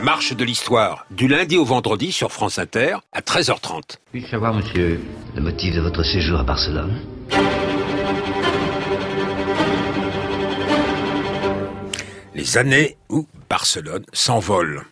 marche de l'histoire, du lundi au vendredi sur France Inter, à 13h30. Puis-je savoir, monsieur, le motif de votre séjour à Barcelone ? Les années où Barcelone s'envole.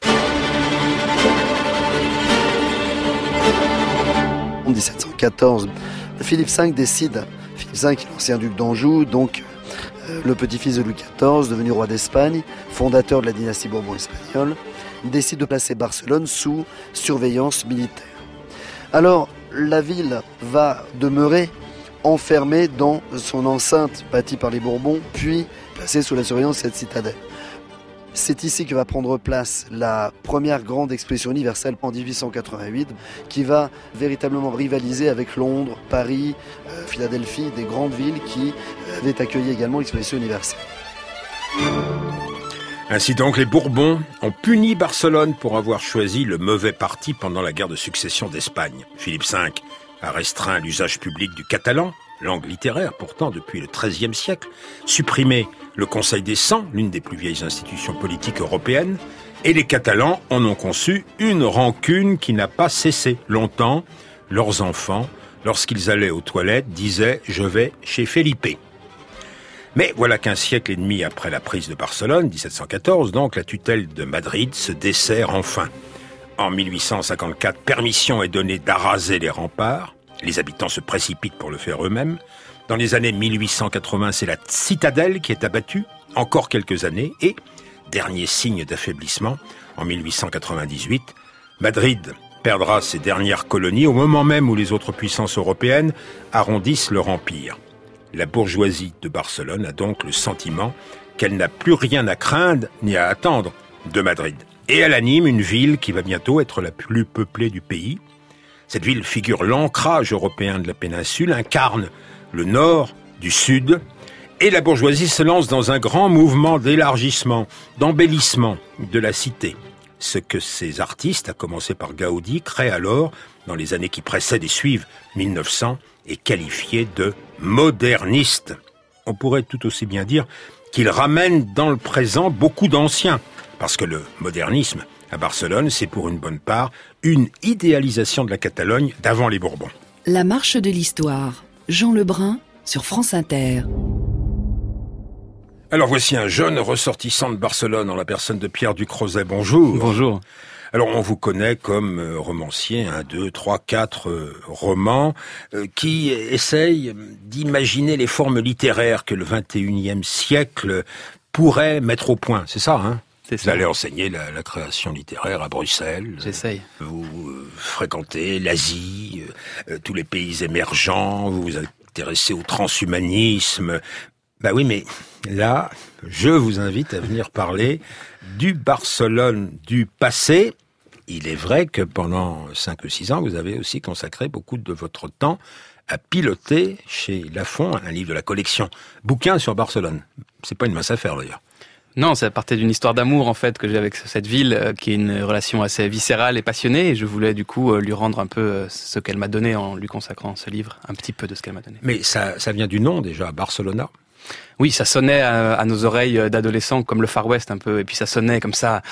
En 1714, Philippe V décide, Philippe V est l'ancien duc d'Anjou, donc le petit-fils de Louis XIV, devenu roi d'Espagne, fondateur de la dynastie Bourbon-espagnole, décide de placer Barcelone sous surveillance militaire. Alors, la ville va demeurer enfermée dans son enceinte bâtie par les Bourbons, puis placée sous la surveillance de cette citadelle. C'est ici que va prendre place la première grande exposition universelle en 1888, qui va véritablement rivaliser avec Londres, Paris, Philadelphie, des grandes villes qui avaient accueilli également l'exposition universelle. Ainsi donc, les Bourbons ont puni Barcelone pour avoir choisi le mauvais parti pendant la guerre de succession d'Espagne. Philippe V a restreint l'usage public du catalan, langue littéraire pourtant depuis le XIIIe siècle, supprimé le Conseil des 100, l'une des plus vieilles institutions politiques européennes, et les Catalans en ont conçu une rancune qui n'a pas cessé. Longtemps, leurs enfants, lorsqu'ils allaient aux toilettes, disaient « je vais chez Felipe ». Mais voilà qu'un siècle et demi après la prise de Barcelone, 1714, donc, la tutelle de Madrid se dessert enfin. En 1854, permission est donnée d'araser les remparts. Les habitants se précipitent pour le faire eux-mêmes. Dans les années 1880, c'est la citadelle qui est abattue, encore quelques années, et, dernier signe d'affaiblissement, en 1898, Madrid perdra ses dernières colonies au moment même où les autres puissances européennes arrondissent leur empire. La bourgeoisie de Barcelone a donc le sentiment qu'elle n'a plus rien à craindre ni à attendre de Madrid. Et elle anime une ville qui va bientôt être la plus peuplée du pays. Cette ville figure l'ancrage européen de la péninsule, incarne le nord du sud, et la bourgeoisie se lance dans un grand mouvement d'élargissement, d'embellissement de la cité. Ce que ces artistes, à commencer par Gaudi, créent alors, dans les années qui précèdent et suivent 1900, est qualifié de moderniste. On pourrait tout aussi bien dire qu'il ramène dans le présent beaucoup d'anciens, parce que le modernisme à Barcelone, c'est pour une bonne part une idéalisation de la Catalogne d'avant les Bourbons. La marche de l'histoire. Jean Lebrun sur France Inter. Alors voici un jeune ressortissant de Barcelone en la personne de Pierre Ducrozet. Bonjour. Bonjour. Alors on vous connaît comme romancier, 1, 2, 3, 4 romans qui essayent d'imaginer les formes littéraires que le 21e siècle pourrait mettre au point. C'est ça, hein ? Vous allez enseigner la création littéraire à Bruxelles. J'essaye. Vous fréquentez l'Asie, tous les pays émergents, vous vous intéressez au transhumanisme. Bah oui, mais là, je vous invite à venir parler du Barcelone du passé. Il est vrai que pendant 5 ou 6 ans, vous avez aussi consacré beaucoup de votre temps à piloter chez Lafon un livre de la collection Bouquins sur Barcelone. C'est pas une mince affaire d'ailleurs. Non, ça partait d'une histoire d'amour en fait que j'ai avec cette ville, qui est une relation assez viscérale et passionnée, et je voulais du coup lui rendre un peu ce qu'elle m'a donné en lui consacrant ce livre, un petit peu de ce qu'elle m'a donné. Mais ça vient du nom déjà, Barcelona. Oui, ça sonnait à nos oreilles d'adolescents comme le Far West un peu, et puis ça sonnait comme ça,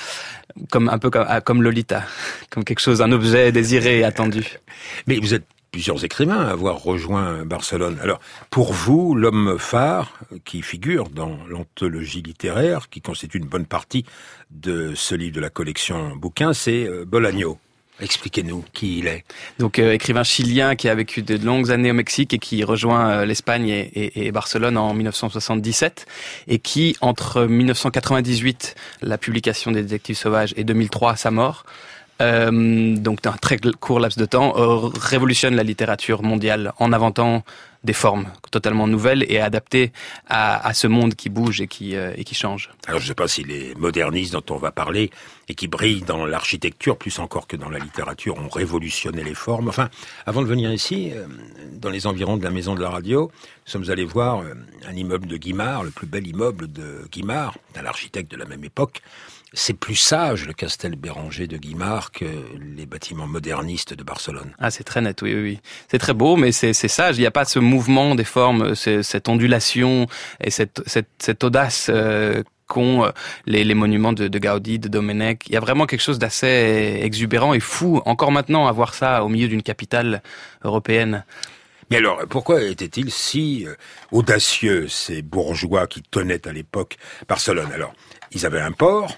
comme Lolita, comme quelque chose, un objet désiré et attendu. Mais vous êtes plusieurs écrivains à avoir rejoint Barcelone. Alors, pour vous, l'homme phare qui figure dans l'anthologie littéraire, qui constitue une bonne partie de ce livre de la collection Bouquins, c'est Bolaño. Expliquez-nous qui il est. Donc, écrivain chilien qui a vécu de longues années au Mexique et qui rejoint l'Espagne et Barcelone en 1977, et qui, entre 1998, la publication des Détectives Sauvages, et 2003, sa mort, donc d'un très court laps de temps, révolutionne la littérature mondiale en inventant des formes totalement nouvelles et adaptées à ce monde qui bouge et qui change. Alors je ne sais pas si les modernistes dont on va parler et qui brillent dans l'architecture plus encore que dans la littérature ont révolutionné les formes. Enfin, avant de venir ici, dans les environs de la maison de la radio, nous sommes allés voir un immeuble de Guimard, le plus bel immeuble de Guimard, d'un architecte de la même époque. C'est plus sage, le Castel Béranger de Guimard, que les bâtiments modernistes de Barcelone. Ah, c'est très net, oui. C'est très beau, mais c'est sage. Il n'y a pas ce mouvement des formes, cette ondulation et cette audace qu'ont les monuments de Gaudi, de Domenech. Il y a vraiment quelque chose d'assez exubérant et fou, encore maintenant, à voir ça au milieu d'une capitale européenne. Mais alors, pourquoi étaient-ils si audacieux, ces bourgeois qui tenaient à l'époque Barcelone? Alors, ils avaient un port,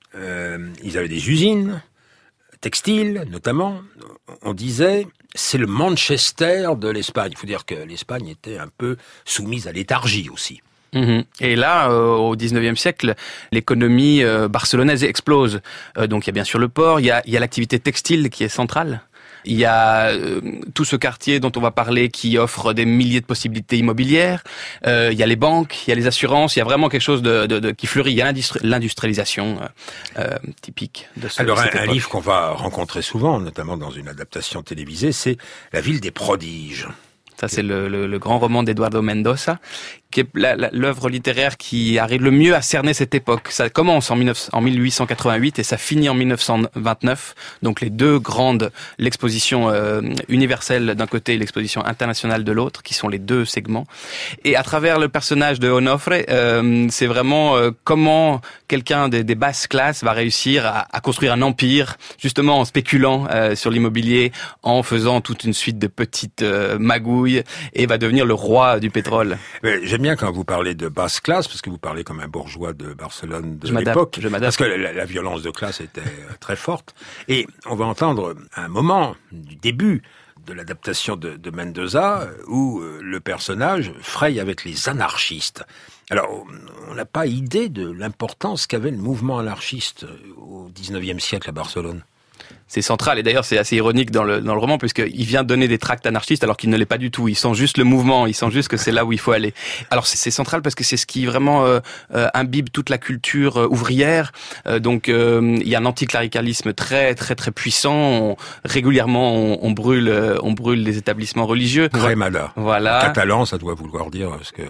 ils avaient des usines, textiles notamment. On disait, c'est le Manchester de l'Espagne. Il faut dire que l'Espagne était un peu soumise à léthargie aussi. Et là, au 19e siècle, l'économie barcelonaise explose. Donc il y a bien sûr le port, il y a l'activité textile qui est centrale. Il y a tout ce quartier dont on va parler qui offre des milliers de possibilités immobilières. Il y a les banques, il y a les assurances. Il y a vraiment quelque chose qui fleurit. Il y a l'industrialisation typique de cette époque. Alors un livre qu'on va rencontrer souvent, notamment dans une adaptation télévisée, c'est La ville des prodiges. Ça, c'est le grand roman d'Eduardo Mendoza, qui est l'œuvre littéraire qui arrive le mieux à cerner cette époque. Ça commence en 1888 et ça finit en 1929. Donc les deux grandes, l'exposition universelle d'un côté et l'exposition internationale de l'autre, qui sont les deux segments. Et à travers le personnage de Onofre, c'est vraiment comment quelqu'un des basses classes va réussir à construire un empire, justement en spéculant sur l'immobilier, en faisant toute une suite de petites magouilles, et va devenir le roi du pétrole. J'aime bien quand vous parlez de basse classe, parce que vous parlez comme un bourgeois de Barcelone de l'époque. Parce que la violence de classe était très forte. Et on va entendre un moment du début de l'adaptation de Mendoza où le personnage fraye avec les anarchistes. Alors, on n'a pas idée de l'importance qu'avait le mouvement anarchiste au 19e siècle à Barcelone. C'est central, et d'ailleurs c'est assez ironique dans le roman, puisqu'il vient donner des tracts anarchistes alors qu'il ne l'est pas du tout. Il sent juste le mouvement, il sent juste que c'est là où il faut aller. Alors c'est central parce que c'est ce qui vraiment imbibe toute la culture ouvrière. Donc il y a un anticléricalisme très très très puissant. Régulièrement on brûle les établissements religieux. Cremada. Voilà. En catalan, ça doit vouloir dire ce que.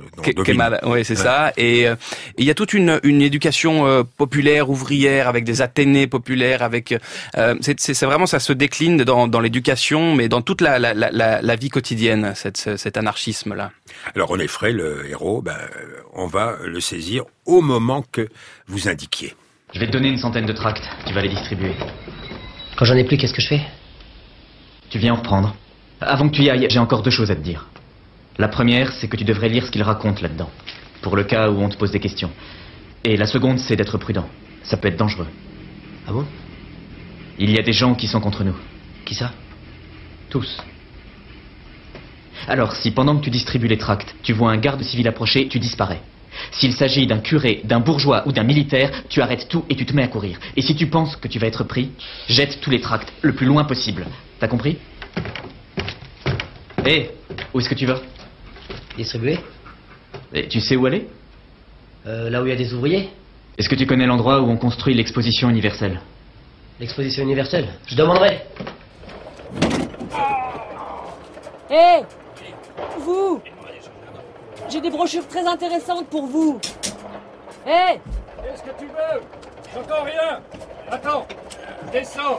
Oui, c'est ça. Et il y a toute une éducation populaire, ouvrière, avec des athénées populaires, avec c'est vraiment, ça se décline dans l'éducation, mais dans toute la vie quotidienne, cet anarchisme-là. Alors René Frey, le héros, on va le saisir au moment que vous indiquiez. Je vais te donner une centaine de tracts, tu vas les distribuer. Quand j'en ai plus, qu'est-ce que je fais? Tu viens en reprendre. Avant que tu y ailles, j'ai encore deux choses à te dire. La première, c'est que tu devrais lire ce qu'il raconte là-dedans, pour le cas où on te pose des questions. Et la seconde, c'est d'être prudent. Ça peut être dangereux. Ah bon? Il y a des gens qui sont contre nous. Qui ça? Tous. Alors, si pendant que tu distribues les tracts, tu vois un garde civil approcher, tu disparais. S'il s'agit d'un curé, d'un bourgeois ou d'un militaire, tu arrêtes tout et tu te mets à courir. Et si tu penses que tu vas être pris, jette tous les tracts le plus loin possible. T'as compris? Hé, où est-ce que tu vas? Distribuer? Et tu sais où aller? Là où il y a des ouvriers. Est-ce que tu connais l'endroit où on construit l'exposition universelle? L'exposition universelle? Je demanderai. Hé, vous! J'ai des brochures très intéressantes pour vous. Hé! Qu'est-ce que tu veux? J'entends rien. Attends, descends.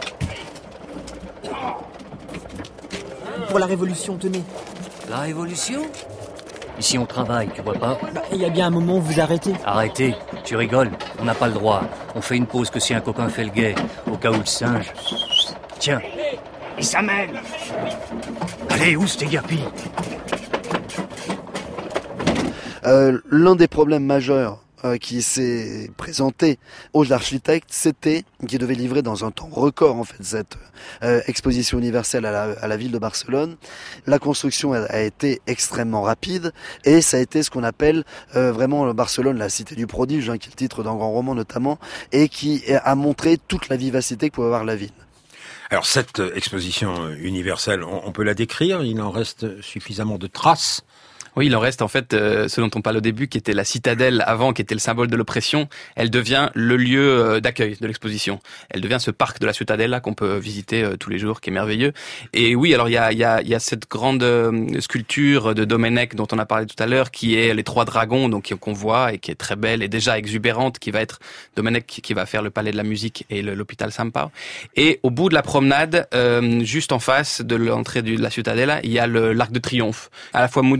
Pour la Révolution, tenez. La Révolution? Ici on travaille, tu vois pas? Il y a bien un moment où vous arrêtez. Arrêtez, tu rigoles, on n'a pas le droit. On fait une pause que si un copain fait le guet, au cas où le singe. Tiens, il s'amène. Allez, où c'est Guerpi? L'un des problèmes majeurs qui s'est présenté aux architectes, c'était qu'ils devaient livrer dans un temps record en fait cette exposition universelle à la ville de Barcelone. La construction a été extrêmement rapide et ça a été ce qu'on appelle vraiment Barcelone, la cité du prodige, qui est le titre d'un grand roman notamment, et qui a montré toute la vivacité que pouvait avoir la ville. Alors cette exposition universelle, on peut la décrire? Il en reste suffisamment de traces? Oui, il en reste en fait ce dont on parle au début, qui était la citadelle avant, qui était le symbole de l'oppression. Elle devient le lieu d'accueil de l'exposition. Elle devient ce parc de la Ciutadella qu'on peut visiter tous les jours, qui est merveilleux. Et oui, alors il y a cette grande sculpture de Domenech dont on a parlé tout à l'heure, qui est les trois dragons, donc qu'on voit et qui est très belle et déjà exubérante, qui va être Domenech qui va faire le palais de la musique et l'hôpital Sant Pau. Et au bout de la promenade, juste en face de l'entrée de la Ciutadella, il y a l'arc de triomphe, à la fois mudéjar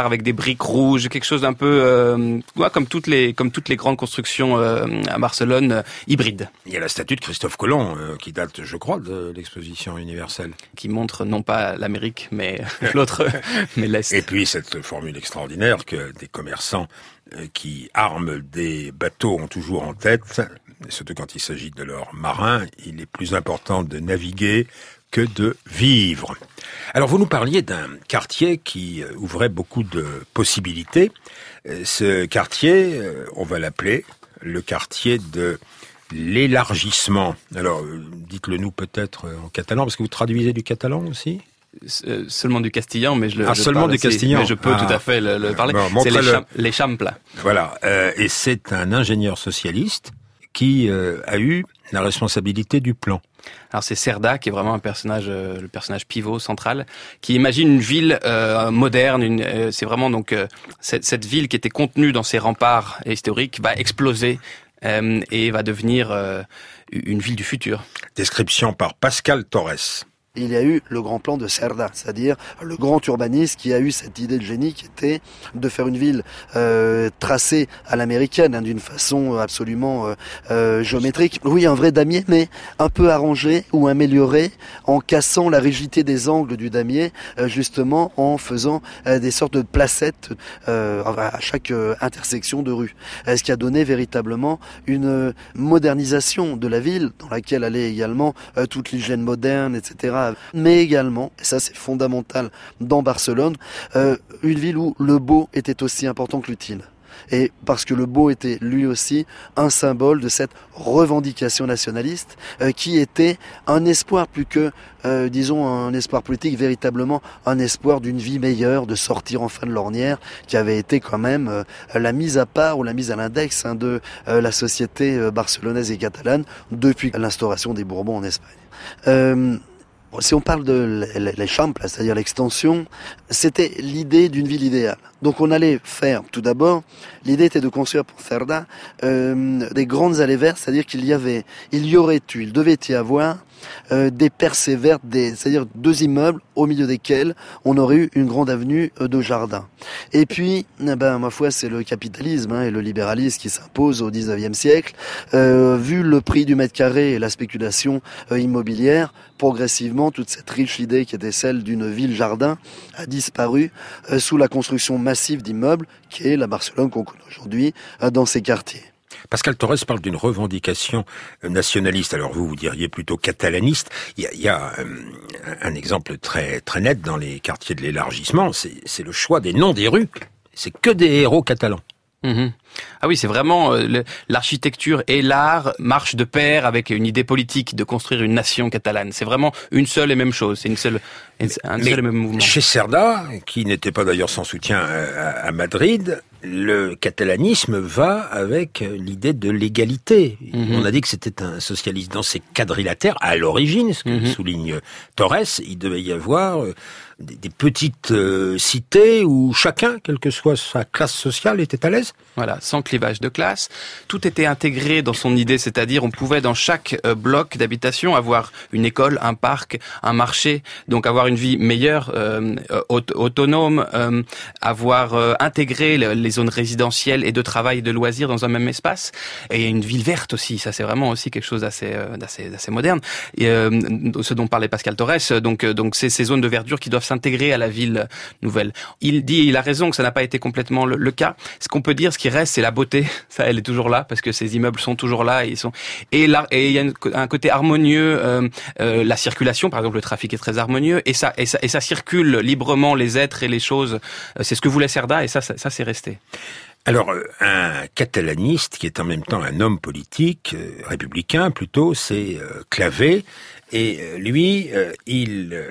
avec des briques rouges, quelque chose d'un peu comme toutes les grandes constructions à Barcelone, hybrides. Il y a la statue de Christophe Colomb qui date, je crois, de l'exposition universelle, qui montre non pas l'Amérique mais l'autre, mais l'Est. Et puis cette formule extraordinaire que des commerçants qui arment des bateaux ont toujours en tête, surtout quand il s'agit de leurs marins, il est plus important de naviguer que de vivre. Alors vous nous parliez d'un quartier qui ouvrait beaucoup de possibilités. Ce quartier, on va l'appeler le quartier de l'élargissement. Alors dites-le nous peut-être en catalan, parce que vous traduisez du catalan aussi ? Seulement du castillan, mais je seulement du castillan. Mais je peux tout à fait le parler. Bon, c'est les Champla. Voilà. Et c'est un ingénieur socialiste qui a eu la responsabilité du plan. Alors c'est Cerda qui est vraiment le personnage pivot central, qui imagine une ville moderne. C'est vraiment donc cette ville qui était contenue dans ses remparts historiques va exploser et va devenir une ville du futur. Description par Pascal Torres. Il y a eu le grand plan de Cerda, c'est-à-dire le grand urbaniste qui a eu cette idée de génie qui était de faire une ville tracée à l'américaine, d'une façon absolument géométrique. Oui, un vrai damier, mais un peu arrangé ou amélioré en cassant la rigidité des angles du damier, justement en faisant des sortes de placettes à chaque intersection de rue. Ce qui a donné véritablement une modernisation de la ville, dans laquelle allait également toute l'hygiène moderne, etc., mais également, et ça c'est fondamental dans Barcelone, une ville où le beau était aussi important que l'utile. Et parce que le beau était lui aussi un symbole de cette revendication nationaliste qui était un espoir plus que, disons, un espoir politique, véritablement un espoir d'une vie meilleure, de sortir enfin de l'ornière, qui avait été quand même la mise à part ou la mise à l'index de la société barcelonaise et catalane depuis l'instauration des Bourbons en Espagne. Si on parle de les Champla, c'est-à-dire l'extension, c'était l'idée d'une ville idéale. Donc on allait faire, tout d'abord, l'idée était de construire pour Cerda des grandes allées vertes, c'est-à-dire il devait y avoir des percées vertes, c'est-à-dire 2 immeubles au milieu desquels on aurait eu une grande avenue de jardins. Et puis, ma foi, c'est le capitalisme et le libéralisme qui s'impose au 19e siècle. Vu le prix du mètre carré et la spéculation immobilière, progressivement, toute cette riche idée qui était celle d'une ville-jardin a disparu sous la construction massive d'immeubles qui est la Barcelone qu'on connaît aujourd'hui dans ces quartiers. Pascal Torres parle d'une revendication nationaliste. Alors vous diriez plutôt catalaniste. Il y a un exemple très très net dans les quartiers de l'élargissement. C'est le choix des noms des rues. C'est que des héros catalans. Mmh. Ah oui, c'est vraiment l'architecture et l'art marchent de pair avec une idée politique de construire une nation catalane. C'est vraiment une seule et même chose. C'est un seul et même mouvement. Chez Cerda, qui n'était pas d'ailleurs sans soutien à Madrid, le catalanisme va avec l'idée de l'égalité. Mmh. On a dit que c'était un socialiste dans ses quadrilatères à l'origine, ce que souligne Torres. Il devait y avoir des petites cités où chacun, quelle que soit sa classe sociale, était à l'aise. Voilà, sans clivage de classe. Tout était intégré dans son idée, c'est-à-dire on pouvait dans chaque bloc d'habitation avoir une école, un parc, un marché, donc avoir une vie meilleure, autonome, avoir intégré les zones résidentielles et de travail et de loisirs dans un même espace, et une ville verte aussi. Ça, c'est vraiment aussi quelque chose d'assez moderne. Et ce dont parlait Pascal Torres, donc c'est ces zones de verdure qui doivent s'intégrer à la ville nouvelle. Il a raison que ça n'a pas été complètement le cas. Ce qu'on peut dire, ce qui reste, c'est la beauté. Ça, elle est toujours là parce que ces immeubles sont toujours là. Et il y a un côté harmonieux. La circulation, par exemple, le trafic est très harmonieux et ça circule librement les êtres et les choses. C'est ce que voulait Cerda et ça c'est resté. Alors, un catalaniste qui est en même temps un homme politique, républicain plutôt, c'est Clavé. Et lui, il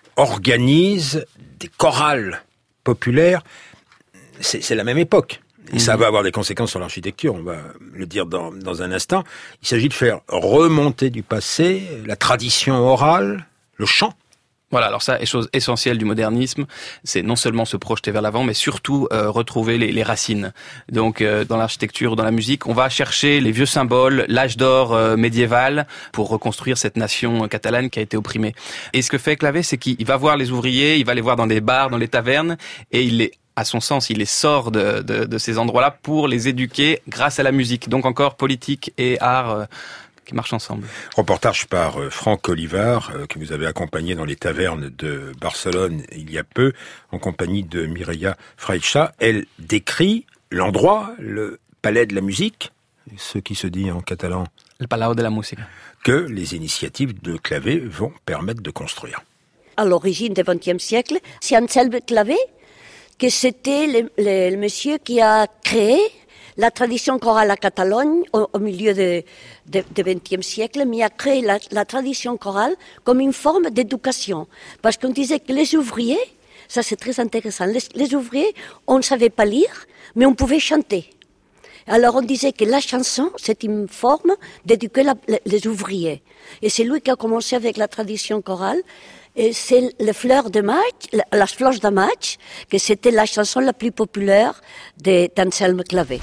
organise des chorales populaires. C'est la même époque. Et ça va avoir des conséquences sur l'architecture, on va le dire dans un instant. Il s'agit de faire remonter du passé la tradition orale, le chant. Voilà, alors ça, chose essentielle du modernisme, c'est non seulement se projeter vers l'avant, mais surtout retrouver les racines. Donc dans l'architecture, dans la musique, on va chercher les vieux symboles, l'âge d'or médiéval, pour reconstruire cette nation catalane qui a été opprimée. Et ce que fait Clavé, c'est qu'il va voir les ouvriers, il va les voir dans des bars, dans les tavernes, et il les à son sens, il les sort de ces endroits-là pour les éduquer grâce à la musique. Donc encore politique et art qui marchent ensemble. Reportage par Franck Olivard, que vous avez accompagné dans les tavernes de Barcelone il y a peu, en compagnie de Mireia Freixa. Elle décrit l'endroit, le palais de la musique, ce qui se dit en catalan. Le Palau de la Música. Que les initiatives de Clavé vont permettre de construire. À l'origine du XXe siècle, c'est Anselme Clavé, que c'était le monsieur qui a créé la tradition chorale à Catalogne au milieu du XXe siècle, mais a créé la tradition chorale comme une forme d'éducation. Parce qu'on disait que les ouvriers, ça c'est très intéressant, les ouvriers, on ne savait pas lire, mais on pouvait chanter. Alors on disait que la chanson, c'est une forme d'éduquer les ouvriers. Et c'est lui qui a commencé avec la tradition chorale. Et c'est les fleurs de maig, les flors de maig, que c'était la chanson la plus populaire d'Anselme Clavé.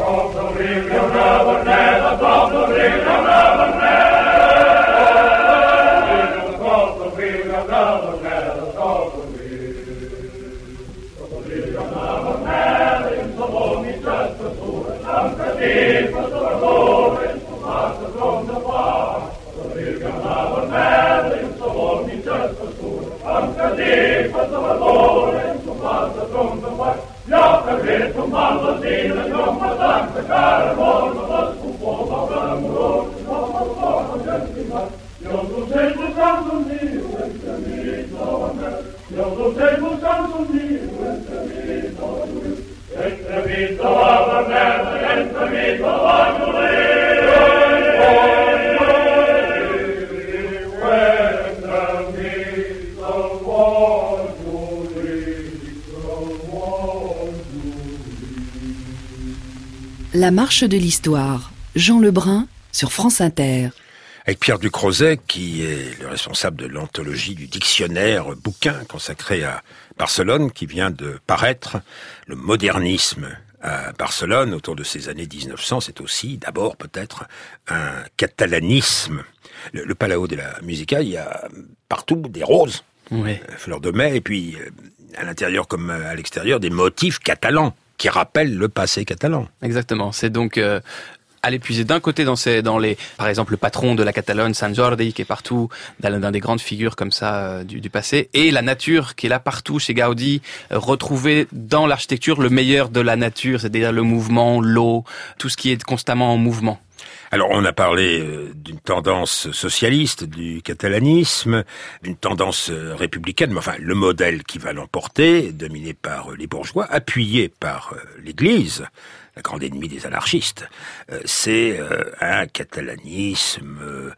La marche de l'histoire, Jean Lebrun sur France Inter. Avec Pierre Ducrozet, qui est le responsable de l'anthologie du dictionnaire bouquin consacré à Barcelone, qui vient de paraître. Le modernisme à Barcelone, autour de ces années 1900, c'est aussi d'abord peut-être un catalanisme. Le Palau de la Música, il y a partout des roses, fleurs de mai, et puis à l'intérieur comme à l'extérieur, des motifs catalans qui rappellent le passé catalan. Exactement, c'est donc aller puiser d'un côté par exemple le patron de la Catalogne, Sant Jordi, qui est partout, dans des grandes figures comme ça du passé, et la nature qui est là partout chez Gaudi, retrouver dans l'architecture le meilleur de la nature, c'est-à-dire le mouvement, l'eau, tout ce qui est constamment en mouvement. Alors, on a parlé d'une tendance socialiste, du catalanisme, d'une tendance républicaine, mais enfin, le modèle qui va l'emporter, dominé par les bourgeois, appuyé par l'Église, la grande ennemie des anarchistes, c'est un catalanisme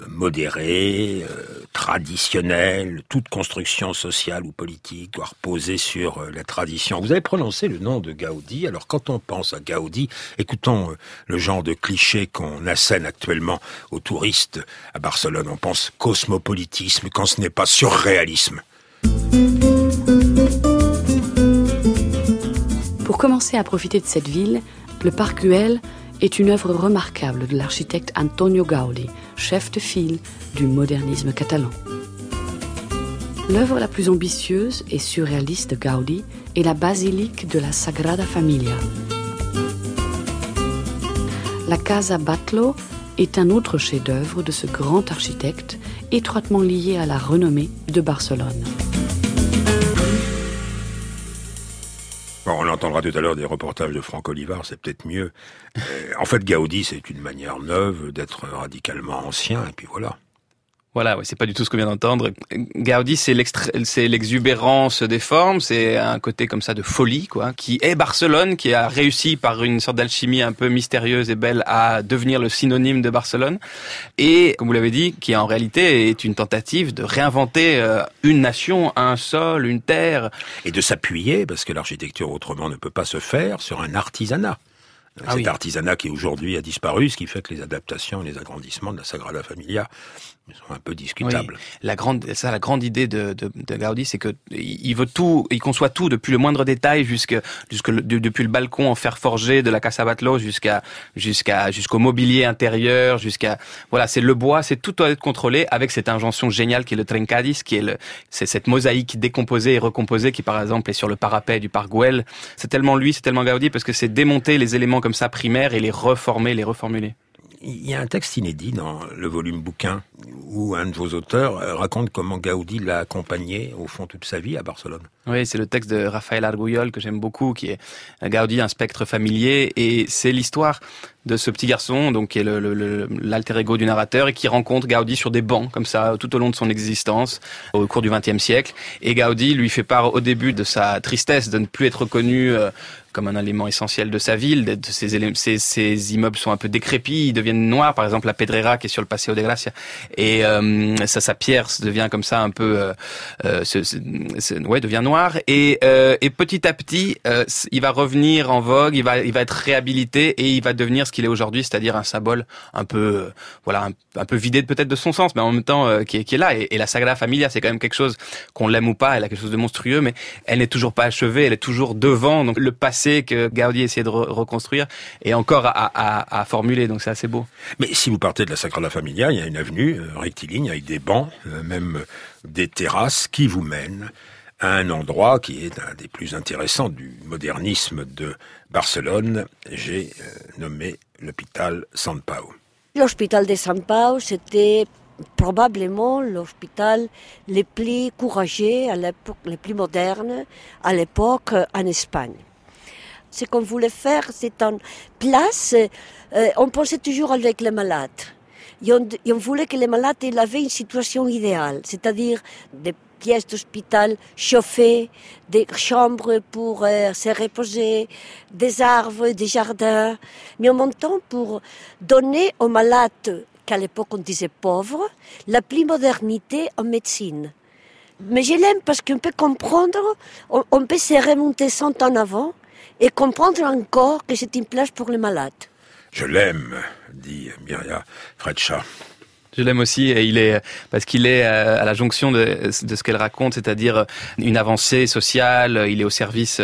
modéré, traditionnel. Toute construction sociale ou politique doit reposer sur la tradition. Vous avez prononcé le nom de Gaudi. Alors quand on pense à Gaudi, écoutons le genre de cliché qu'on assène actuellement aux touristes à Barcelone. On pense cosmopolitisme quand ce n'est pas surréalisme. Pour commencer à profiter de cette ville, le Parc Güell est une œuvre remarquable de l'architecte Antonio Gaudi, chef de file du modernisme catalan. L'œuvre la plus ambitieuse et surréaliste de Gaudi est la basilique de la Sagrada Familia. La Casa Batlló est un autre chef-d'œuvre de ce grand architecte étroitement lié à la renommée de Barcelone. Bon, on entendra tout à l'heure des reportages de Franck Olivard, c'est peut-être mieux. En fait, Gaudi, c'est une manière neuve d'être radicalement ancien, et puis voilà. Voilà, ouais, c'est pas du tout ce qu'on vient d'entendre. Gaudi, c'est l'exubérance des formes, c'est un côté comme ça de folie, quoi, qui est Barcelone, qui a réussi par une sorte d'alchimie un peu mystérieuse et belle à devenir le synonyme de Barcelone. Et, comme vous l'avez dit, qui en réalité est une tentative de réinventer une nation, un sol, une terre. Et de s'appuyer, parce que l'architecture autrement ne peut pas se faire, sur un artisanat. Cet artisanat qui aujourd'hui a disparu, ce qui fait que les adaptations et les agrandissements de la Sagrada Familia sont un peu discutables. Oui. La grande idée de Gaudi, c'est que il veut tout, il conçoit tout depuis le moindre détail depuis le balcon en fer forgé de la Casa Batlló jusqu'au mobilier intérieur, voilà, c'est le bois, c'est tout doit être contrôlé avec cette invention géniale qui est le trencadis, c'est cette mosaïque décomposée et recomposée qui par exemple est sur le parapet du Parc Güell. C'est tellement Gaudi parce que c'est démonter les éléments comme ça primaires et les reformer, les reformuler. Il y a un texte inédit dans le volume bouquin où un de vos auteurs raconte comment Gaudi l'a accompagné au fond toute sa vie à Barcelone. Oui, c'est le texte de Rafael Arguyol que j'aime beaucoup, qui est Gaudi, un spectre familier, et c'est l'histoire de ce petit garçon, donc qui est l'alter ego du narrateur, et qui rencontre Gaudi sur des bancs comme ça tout au long de son existence au cours du XXe siècle. Et Gaudi lui fait part au début de sa tristesse de ne plus être reconnu comme un élément essentiel de sa ville. Ces immeubles sont un peu décrépits, ils deviennent noirs. Par exemple, la Pedrera qui est sur le Paseo de Gracia, et sa pierre devient comme ça un peu, devient noire. Et petit à petit, il va revenir en vogue, il va être réhabilité et il va devenir ce qu'il est aujourd'hui, c'est-à-dire un symbole un peu, un peu vidé peut-être de son sens, mais en même temps qui est là. Et la Sagrada Familia, c'est quand même quelque chose, qu'on l'aime ou pas, elle a quelque chose de monstrueux, mais elle n'est toujours pas achevée, elle est toujours devant. Donc le passé que Gaudi essayait de reconstruire est encore à formuler, donc c'est assez beau. Mais si vous partez de la Sagrada Familia, il y a une avenue rectiligne avec des bancs, même des terrasses qui vous mènent à un endroit qui est un des plus intéressants du modernisme de Barcelone. J'ai nommé l'hôpital Sant Pau. L'hôpital de Sant Pau, c'était probablement l'hôpital le plus courageux à l'époque, le plus moderne à l'époque en Espagne. Ce qu'on voulait faire, c'est une place, on pensait toujours avec les malades. Et on voulait que les malades avaient une situation idéale, c'est-à-dire des pièces d'hôpital chauffées, des chambres pour se reposer, des arbres, des jardins, mais en même temps pour donner aux malades, qu'à l'époque on disait pauvres, la plus modernité en médecine. Mais je l'aime parce qu'on peut comprendre, on peut se remonter 100 ans avant et comprendre encore que c'est une place pour les malades. Je l'aime, dit Mireia Freccia. Je l'aime aussi, et parce qu'il est à la jonction de ce qu'elle raconte, c'est-à-dire une avancée sociale, il est au service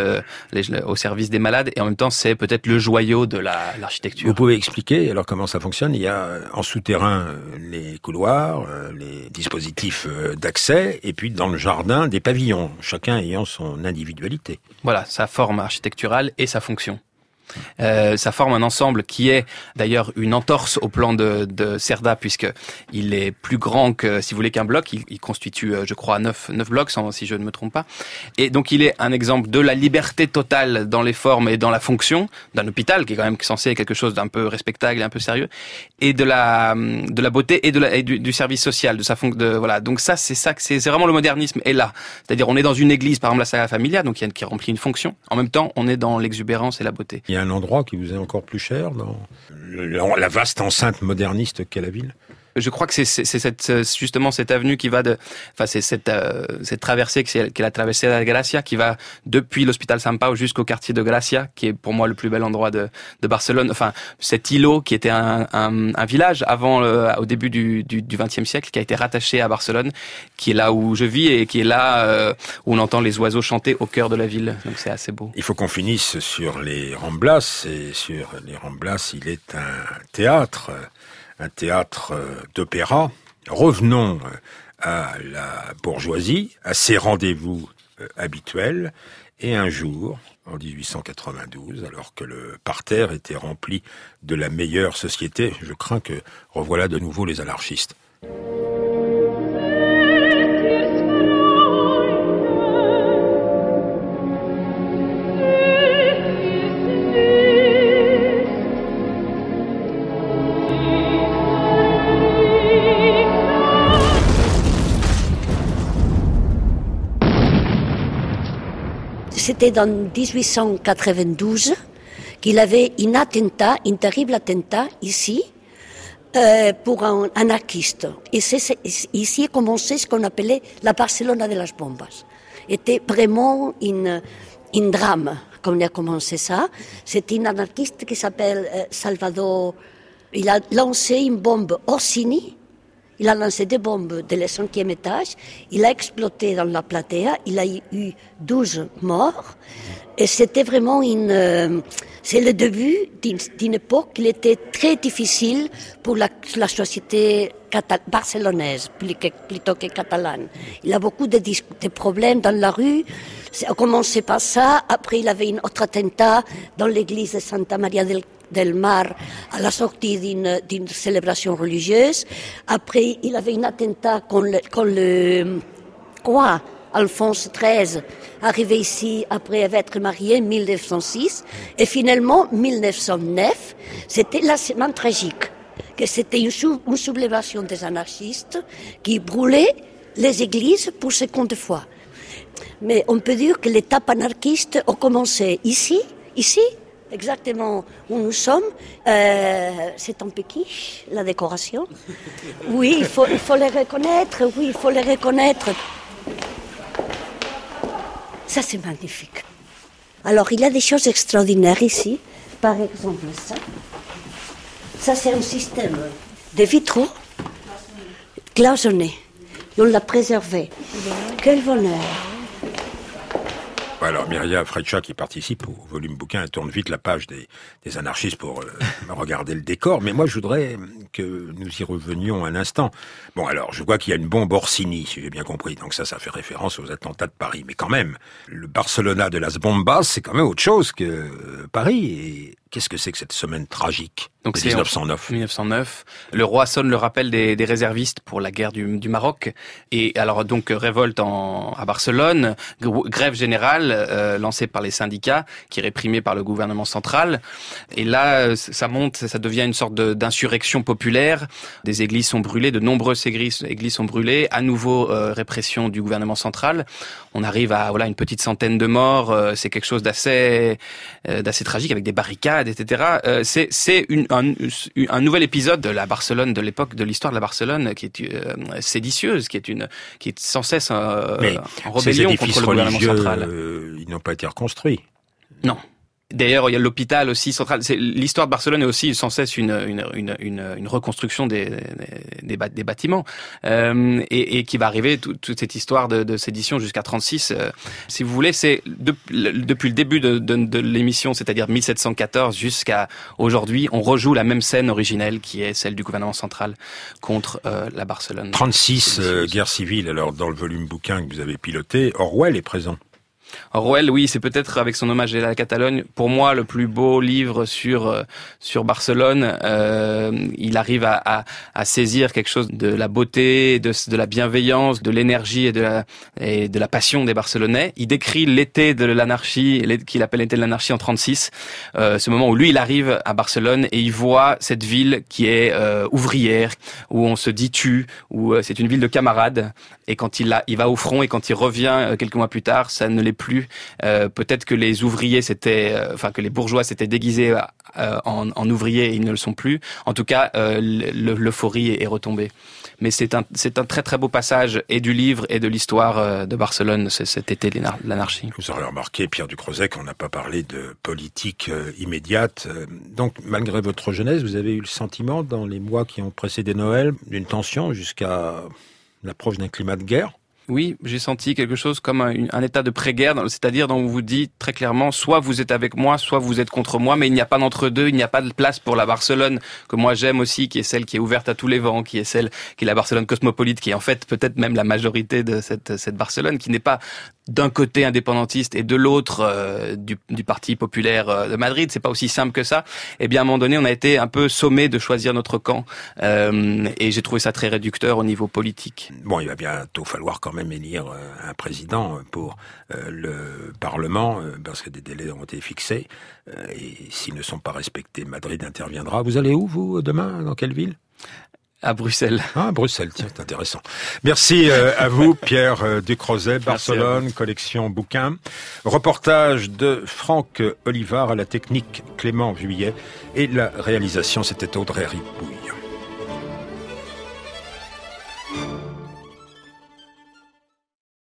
des malades, et en même temps c'est peut-être le joyau de l'architecture. Vous pouvez expliquer alors comment ça fonctionne? Il y a en souterrain les couloirs, les dispositifs d'accès, et puis dans le jardin des pavillons, chacun ayant son individualité. Voilà, sa forme architecturale et sa fonction. Ça forme un ensemble qui est d'ailleurs une entorse au plan de Cerda, puisque il est plus grand que, si vous voulez, qu'un bloc. Il constitue, je crois, 9 blocs, si je ne me trompe pas. Et donc il est un exemple de la liberté totale dans les formes et dans la fonction d'un hôpital qui est quand même censé être quelque chose d'un peu respectable et un peu sérieux, et de la beauté et du service social, voilà. Donc ça c'est vraiment le modernisme est là. C'est-à-dire on est dans une église, par exemple la Sagrada Familia, donc qui remplit une fonction. En même temps, on est dans l'exubérance et la beauté. Il y a un endroit qui vous est encore plus cher dans la vaste enceinte moderniste qu'est la ville? Je crois que c'est justement cette avenue qui va c'est cette traversée qui est la traversée de Gracia, qui va depuis l'hôpital Sant Pau jusqu'au quartier de Gracia, qui est pour moi le plus bel endroit de Barcelone. Enfin, cet îlot qui était un village au début du XXe siècle, qui a été rattaché à Barcelone, qui est là où je vis et qui est là où on entend les oiseaux chanter au cœur de la ville. Donc c'est assez beau. Il faut qu'on finisse sur les Ramblas, et sur les Ramblas, il est un théâtre d'opéra. Revenons à la bourgeoisie, à ses rendez-vous habituels, et un jour, en 1892, alors que le parterre était rempli de la meilleure société, je crains que revoilà de nouveau les anarchistes. C'était en 1892 qu'il avait un terrible attentat ici pour un anarchiste. Et ici a commencé ce qu'on appelait la Barcelona de las bombas. C'était vraiment une un drame, comme il a commencé ça. C'est un anarchiste qui s'appelle Salvador. Il a lancé une bombe Orsini. Il a lancé des bombes de le 5e étage. Il a exploté dans la platea. Il a eu 12 morts. Et c'était vraiment c'est le début d'une époque qui était très difficile pour la société barcelonaise, plutôt que catalane. Il a beaucoup de problèmes dans la rue. Ça a commencé par ça. Après, il avait un autre attentat dans l'église de Santa Maria del Mar à la sortie d'une célébration religieuse. Après, il avait un attentat quand le roi Alphonse XIII arrivé ici après être marié en 1906. Et finalement, 1909, c'était la semaine tragique. Que c'était une soulèvement des anarchistes qui brûlaient les églises pour seconde fois. Mais on peut dire que l'étape anarchiste a commencé ici, exactement où nous sommes. C'est un peu quiche, la décoration. Oui, il faut les reconnaître, Ça, c'est magnifique. Alors, il y a des choses extraordinaires ici. Par exemple, ça. Ça, c'est un système de vitraux cloisonnés. Et on l'a préservé. Quel bonheur! Alors, Myria Freccia, qui participe au volume bouquin, elle tourne vite la page des anarchistes pour regarder le décor. Mais moi, je voudrais que nous y revenions un instant. Bon, alors, je vois qu'il y a une bombe Orsini, si j'ai bien compris. Donc ça fait référence aux attentats de Paris. Mais quand même, le Barcelona de las Bombas, c'est quand même autre chose que Paris. Et qu'est-ce que c'est que cette semaine tragique donc de 1909 1909. Le roi sonne le rappel des réservistes pour la guerre du Maroc. Et alors, donc, révolte à Barcelone, grève générale lancée par les syndicats, qui est réprimée par le gouvernement central. Et là, ça monte, ça devient une sorte d'insurrection populaire. Des églises sont brûlées, de nombreuses églises sont brûlées. À nouveau, répression du gouvernement central. On arrive à une petite centaine de morts. C'est quelque chose d'assez tragique, avec des barricades, etc. C'est un nouvel épisode de la Barcelone, de l'époque de l'histoire de la Barcelone, qui est séditieuse, qui est sans cesse en rébellion contre le gouvernement central. Ils n'ont pas été reconstruits. Non. D'ailleurs, il y a l'hôpital aussi central. L'histoire de Barcelone est aussi sans cesse une reconstruction des bâtiments, et qui va arriver toute cette histoire de sédition jusqu'à 36. Si vous voulez, c'est depuis le début de l'émission, c'est-à-dire 1714 jusqu'à aujourd'hui, on rejoue la même scène originelle qui est celle du gouvernement central contre la Barcelone. 36 guerre civile. Alors dans le volume bouquin que vous avez piloté, Orwell est présent. Orwell, oui, c'est peut-être avec son hommage à la Catalogne, pour moi, le plus beau livre sur Barcelone. Il arrive à saisir quelque chose de la beauté, de la bienveillance, de l'énergie et de la passion des Barcelonais. Il décrit l'été de l'anarchie, qu'il appelle l'été de l'anarchie en 36, ce moment où lui, il arrive à Barcelone et il voit cette ville qui est ouvrière, où on se dit tu, où c'est une ville de camarades. Et quand il va au front et quand il revient quelques mois plus tard, ça ne l'est plus. Peut-être que les ouvriers que les bourgeois s'étaient déguisés en ouvriers et ils ne le sont plus. En tout cas, l'euphorie est retombée. Mais c'est un très très beau passage et du livre et de l'histoire de Barcelone, cet été de l'anarchie. Vous aurez remarqué, Pierre Ducrozet, qu'on n'a pas parlé de politique immédiate. Donc, malgré votre jeunesse, vous avez eu le sentiment, dans les mois qui ont précédé Noël, d'une tension jusqu'à l'approche d'un climat de guerre? Oui, j'ai senti quelque chose comme un état de pré-guerre, c'est-à-dire dont on vous dit très clairement, soit vous êtes avec moi, soit vous êtes contre moi, mais il n'y a pas d'entre-deux, il n'y a pas de place pour la Barcelone, que moi j'aime aussi, qui est celle qui est ouverte à tous les vents, qui est la Barcelone cosmopolite, qui est en fait peut-être même la majorité de cette Barcelone, qui n'est pas d'un côté indépendantiste et de l'autre du Parti populaire de Madrid. C'est pas aussi simple que ça. Et bien à un moment donné, on a été un peu sommé de choisir notre camp, et j'ai trouvé ça très réducteur au niveau politique. Bon, il va bientôt falloir quand même élire un président pour le Parlement, parce que des délais ont été fixés, et s'ils ne sont pas respectés, Madrid interviendra. Vous allez où, vous, demain? Dans quelle ville? À Bruxelles. Ah, Bruxelles, tiens, c'est intéressant. Merci à vous, Pierre Ducrozet, Barcelone, collection bouquin. Reportage de Franck Olivard, à la technique Clément Vuillet, et la réalisation, c'était Audrey Ripouille.